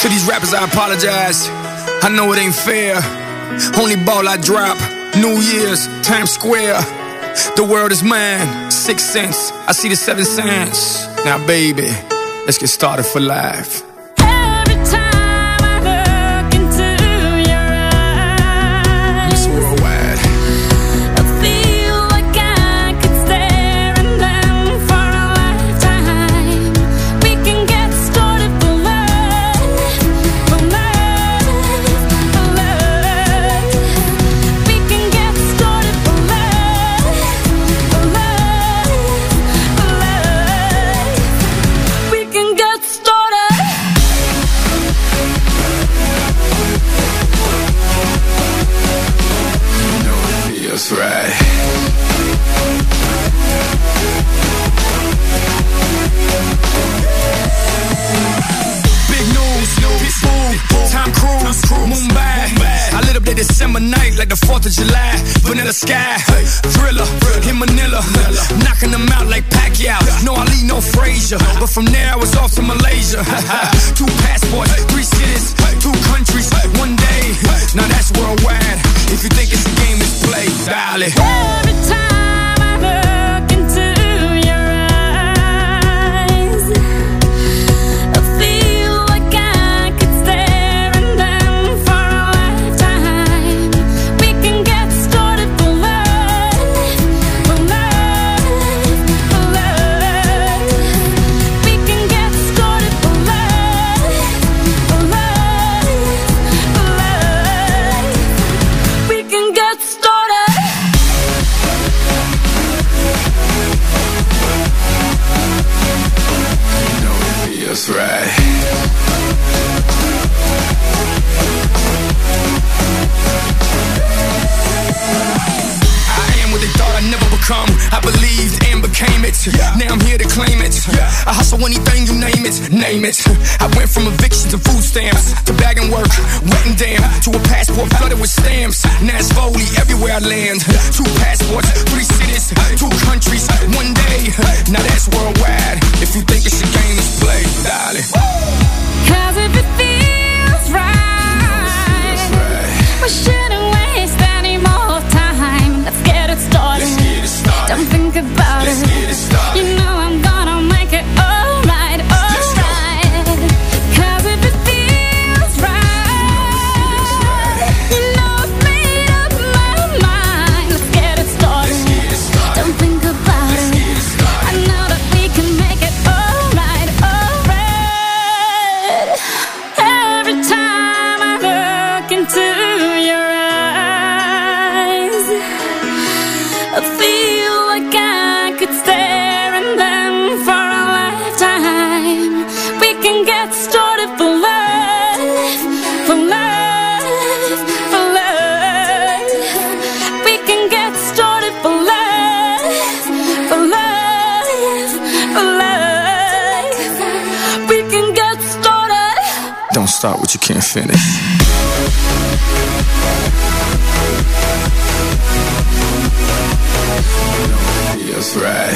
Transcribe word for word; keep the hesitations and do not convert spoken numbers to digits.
To these rappers I apologize, I know it ain't fair. Only ball I drop, New Year's, Times Square. The world is mine, six cents, I see the seven cents. Now baby, let's get started for life. That's right. Big news, Pitbull, Tom Cruise, Mumbai. I lit up that December night like the fourth of July. Vanilla Sky, Thriller, in Manila. Knocking them out like Pacquiao. No Ali, no Frazier. But from there I was off to Malaysia. Two passports, three cities, two countries, one day. Now that's worldwide. If you think it's a game, it's play, darling. Every time I look into your eyes, I feel like I could stare in them for a lifetime. We can get started for love, for love, for love. We can get started for love, for love, for love. We can get started. That's right. I am what they thought I'd never become. I believed and became it. Now I'm here to claim it. I hustle anything, you name it, name it. I went from eviction to food stamps, to bag and work, wet and damn, to a passport flooded with stamps. Now it's Foley everywhere I land. Two passports, three cities, two countries, one day. Now that's worldwide. If you think it's a game, it's play, darling. Cause if it feels right, we shouldn't waste any more time. Let's get it started. Let's get it started. Don't think about Let's it. get it started. You know I'm gonna make it alright, alright. Cause if it feels right, you know I've made up my mind. Let's get it started. Let's get it started. Don't think about Let's it. get it started. I know that we can make it alright, alright. Every time I look into your eyes, I feel like I could stare in them for a lifetime. We can get started for love, for love, for love. We can get started for love, for love, for love. We can get started. Don't start what you can't finish. That's right.